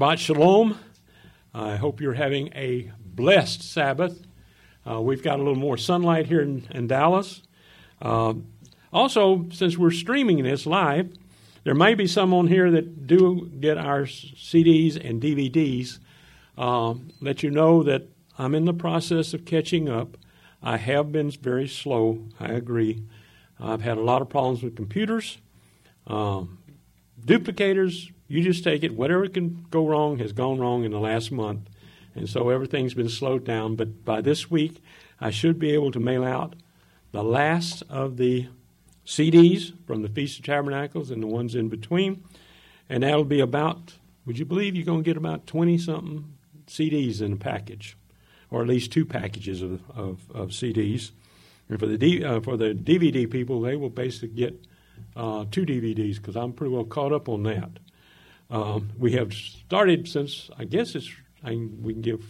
Shabbat Shalom. I hope you're having a blessed Sabbath. We've got a little more sunlight here in Dallas. Also, since we're streaming this live, there may be some on here that do get our CDs and DVDs. Let you know that I'm in the process of catching up. I have been very slow, I agree. I've had a lot of problems with computers. Duplicators, you just take it. Whatever can go wrong has gone wrong in the last month. And so everything's been slowed down. But by this week, I should be able to mail out the last of the CDs from the Feast of Tabernacles and the ones in between. And that'll be about, would you believe you're going to get about 20-something CDs in a package, or at least 2 packages of CDs. And for the DVD people, they will basically get 2 DVDs because I'm pretty well caught up on that. We have started since, I guess we can give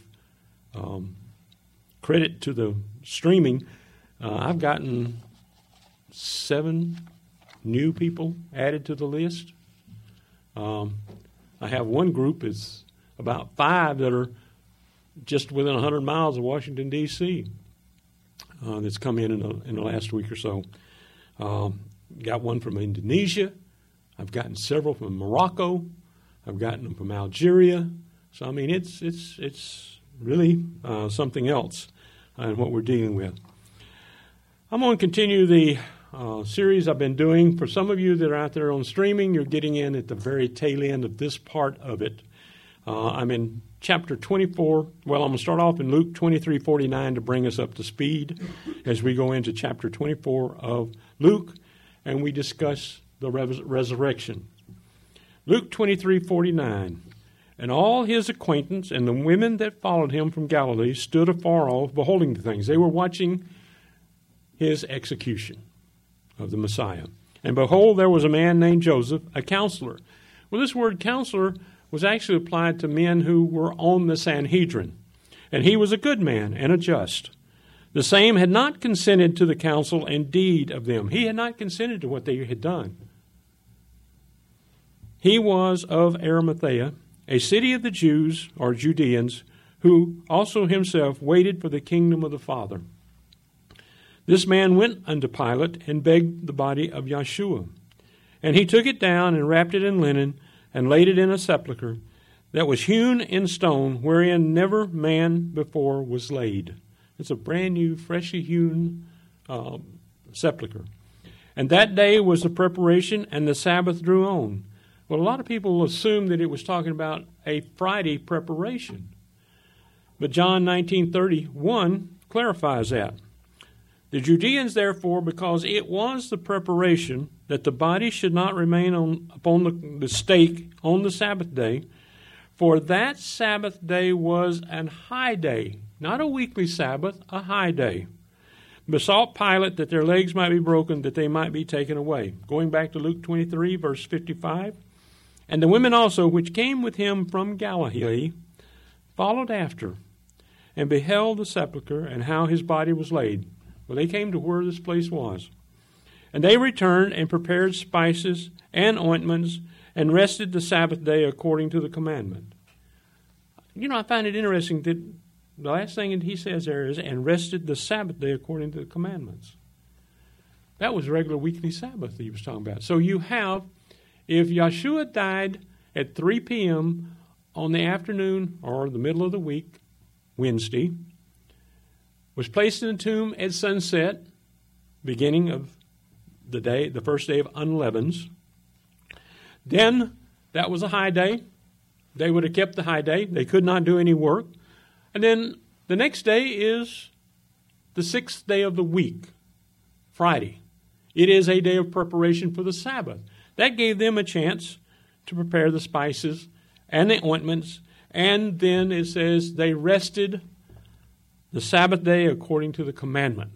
credit to the streaming. I've gotten 7 new people added to the list. I have one group, it's about 5 that are just within 100 miles of Washington, D.C. That's come in the last week or so. Got one from Indonesia. I've gotten several from Morocco. I've gotten them from Algeria. So, I mean, it's really something else in what we're dealing with. I'm going to continue the series I've been doing. For some of you that are out there on streaming, you're getting in at the very tail end of this part of it. I'm in chapter 24. Well, I'm going to start off in Luke 23:49 to bring us up to speed as we go into chapter 24 of Luke, and we discuss the resurrection. Luke 23:49. And all his acquaintance and the women that followed him from Galilee stood afar off, beholding the things. They were watching his execution of the Messiah. And behold, there was a man named Joseph, a counselor. Well, this word counselor was actually applied to men who were on the Sanhedrin. And he was a good man and a just. The same had not consented to the counsel and deed of them. He had not consented to what they had done. He was of Arimathea, a city of the Jews, or Judeans, who also himself waited for the kingdom of the Father. This man went unto Pilate and begged the body of Yeshua. And he took it down and wrapped it in linen and laid it in a sepulchre that was hewn in stone, wherein never man before was laid. It's a brand new, freshly hewn sepulchre. And that day was the preparation, and the Sabbath drew on. Well, a lot of people assume that it was talking about a Friday preparation. But John 19:31 clarifies that. The Judeans, therefore, because it was the preparation that the body should not remain upon the stake on the Sabbath day, for that Sabbath day was an high day, not a weekly Sabbath, a high day, besought Pilate that their legs might be broken, that they might be taken away. Going back to Luke 23, verse 55. And the women also, which came with him from Galilee, followed after, and beheld the sepulchre, and how his body was laid. Well, they came to where this place was. And they returned and prepared spices and ointments, and rested the Sabbath day according to the commandment. You know, I find it interesting that the last thing that he says there is, and rested the Sabbath day according to the commandments. That was regular weekly Sabbath that he was talking about. So you have, if Yeshua died at 3 p.m. on the afternoon or the middle of the week, Wednesday, was placed in the tomb at sunset, beginning of the day, the first day of unleavens, then that was a high day. They would have kept the high day. They could not do any work. And then the next day is the 6th day of the week, Friday. It is a day of preparation for the Sabbath. That gave them a chance to prepare the spices and the ointments. And then it says they rested the Sabbath day according to the commandment.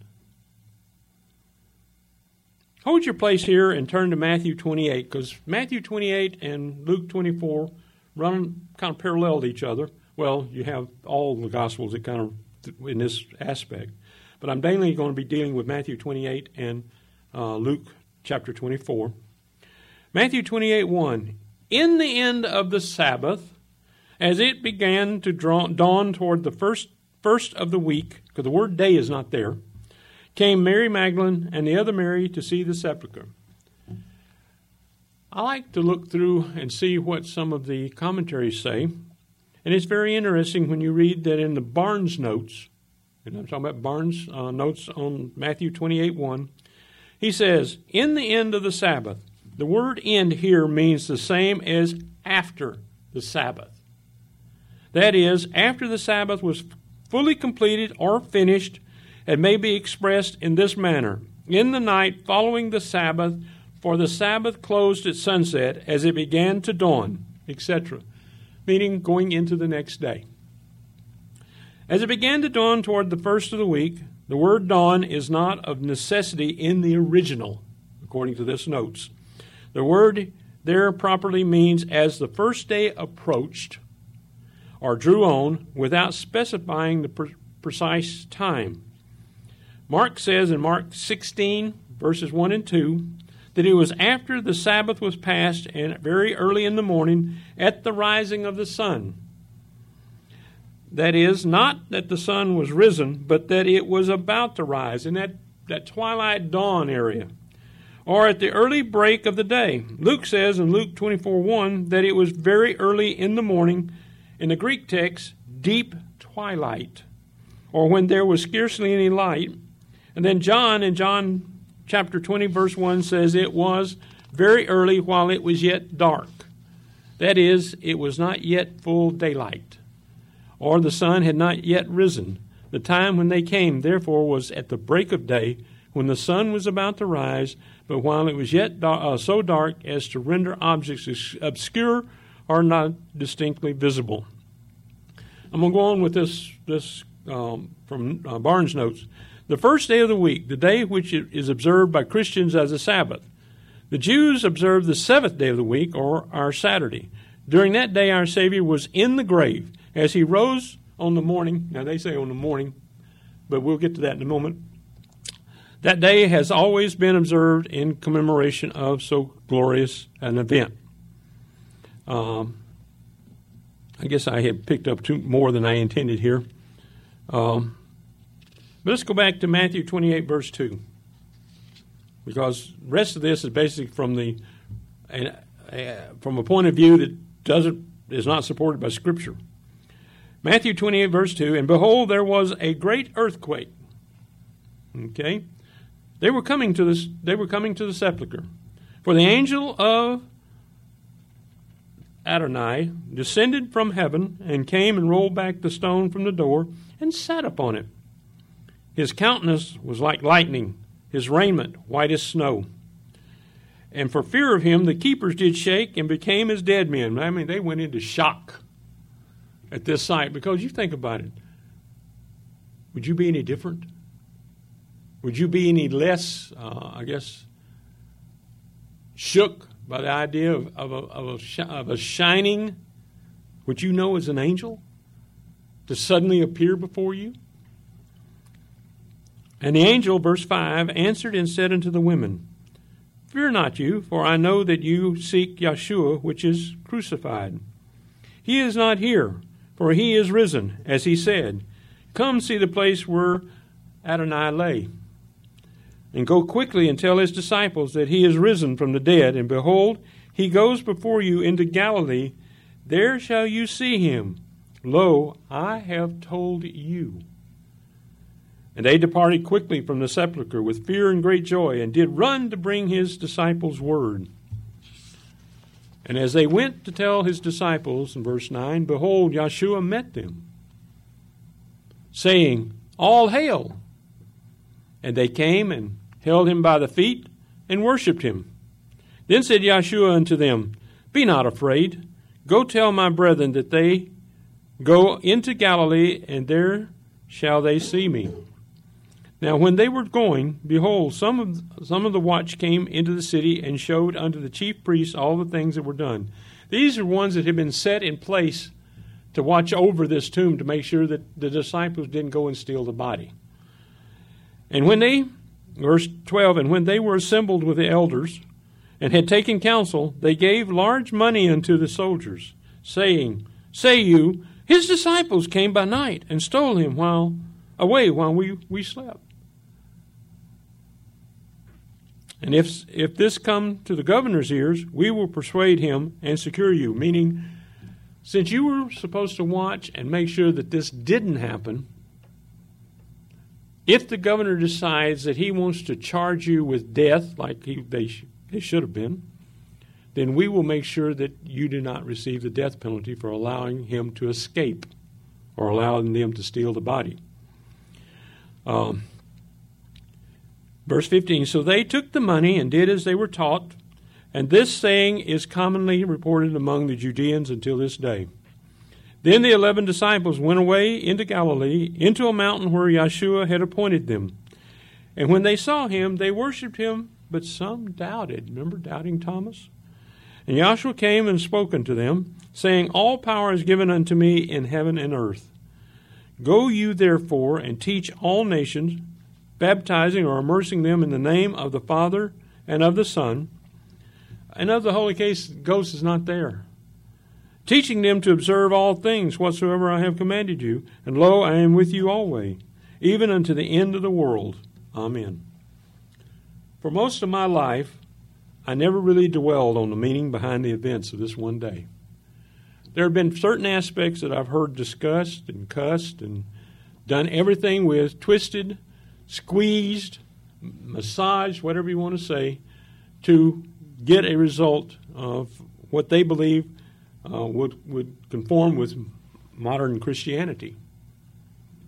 Hold your place here and turn to Matthew 28, because Matthew 28 and Luke 24 run kind of parallel to each other. Well, you have all the Gospels that kind of in this aspect. But I'm mainly going to be dealing with Matthew 28 and Luke chapter 24. Matthew 28:1. In the end of the Sabbath, As it began to dawn toward the first of the week, because the word day is not there, came Mary Magdalene and the other Mary to see the sepulchre. I like to look through and see what some of the commentaries say. And it's very interesting when you read that in the Barnes notes, and I'm talking about Barnes notes on Matthew 28:1, he says, in the end of the Sabbath. The word end here means the same as after the Sabbath. That is, after the Sabbath was fully completed or finished, it may be expressed in this manner. In the night following the Sabbath, for the Sabbath closed at sunset as it began to dawn, etc., meaning going into the next day. As it began to dawn toward the first of the week, the word dawn is not of necessity in the original, according to this notes. The word there properly means as the first day approached or drew on without specifying the precise time. Mark says in Mark 16, verses 1 and 2, that it was after the Sabbath was past and very early in the morning at the rising of the sun. That is, not that the sun was risen, but that it was about to rise in that twilight dawn area, or at the early break of the day. Luke says in Luke 24:1 that it was very early in the morning, in the Greek text, deep twilight, or when there was scarcely any light. And then John, in John chapter 20, verse 1, says it was very early while it was yet dark. That is, it was not yet full daylight, or the sun had not yet risen. The time when they came, therefore, was at the break of day, when the sun was about to rise, but while it was yet so dark as to render objects obscure or not distinctly visible. I'm going to go on with this from Barnes Notes. The first day of the week, the day which is observed by Christians as a Sabbath. The Jews observed the seventh day of the week, or our Saturday. During that day, our Savior was in the grave. As he rose on the morning, now they say on the morning, but we'll get to that in a moment. That day has always been observed in commemoration of so glorious an event. I guess I had picked up more than I intended here. But let's go back to Matthew 28, verse 2. Because the rest of this is basically from a point of view that is not supported by Scripture. Matthew 28, verse 2, and behold, there was a great earthquake. Okay? They were coming to the sepulchre. For the angel of Adonai descended from heaven and came and rolled back the stone from the door and sat upon it. His countenance was like lightning, his raiment white as snow. And for fear of him, the keepers did shake and became as dead men. I mean, they went into shock at this sight, because you think about it. Would you be any different? Would you be any less, shook by the idea of a shining, which you know is an angel, to suddenly appear before you? And the angel, verse 5, answered and said unto the women, Fear not you, for I know that you seek Yeshua, which is crucified. He is not here, for he is risen, as he said. Come see the place where Adonai lay. And go quickly and tell his disciples that he is risen from the dead. And behold, he goes before you into Galilee. There shall you see him. Lo, I have told you. And they departed quickly from the sepulchre with fear and great joy, and did run to bring his disciples word. And as they went to tell his disciples, in verse 9, behold, Yeshua met them, saying, All hail! And they came and held him by the feet and worshipped him. Then said Yeshua unto them, Be not afraid. Go tell my brethren that they go into Galilee, and there shall they see me. Now when they were going, behold, some of the watch came into the city and showed unto the chief priests all the things that were done. These are ones that had been set in place to watch over this tomb to make sure that the disciples didn't go and steal the body. And when they, verse 12, and when they were assembled with the elders and had taken counsel, they gave large money unto the soldiers, saying, say you, his disciples came by night and stole him while we slept. And if this come to the governor's ears, we will persuade him and secure you. Meaning, since you were supposed to watch and make sure that this didn't happen, if the governor decides that he wants to charge you with death, like they should have been, then we will make sure that you do not receive the death penalty for allowing him to escape or allowing them to steal the body. Verse 15, so they took the money and did as they were taught, and this saying is commonly reported among the Judeans until this day. Then the 11 disciples went away into Galilee, into a mountain where Yeshua had appointed them. And when they saw him, they worshipped him, but some doubted. Remember doubting Thomas? And Yeshua came and spoke unto them, saying, all power is given unto me in heaven and earth. Go you therefore and teach all nations, baptizing or immersing them in the name of the Father and of the Son, and of the Holy Ghost is not there. Teaching them to observe all things whatsoever I have commanded you, and lo, I am with you always, even unto the end of the world. Amen. For most of my life, I never really dwelled on the meaning behind the events of this one day. There have been certain aspects that I've heard discussed and cussed and done everything with, twisted, squeezed, massaged, whatever you want to say, to get a result of what they believe would conform with modern Christianity.